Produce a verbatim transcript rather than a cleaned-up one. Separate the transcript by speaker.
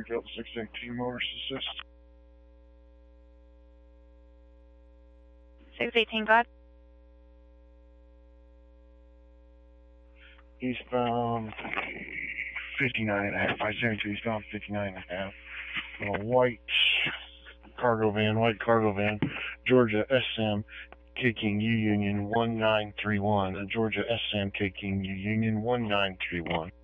Speaker 1: Delta six eighteen Motors Assist.
Speaker 2: six eighteen, go ahead.
Speaker 1: Eastbound fifty-nine and a half. five seventy-two eastbound fifty-nine and a half. A white cargo van, white cargo van, Georgia S M K King U Union one nine three one. Georgia S M K King U Union one nine three one.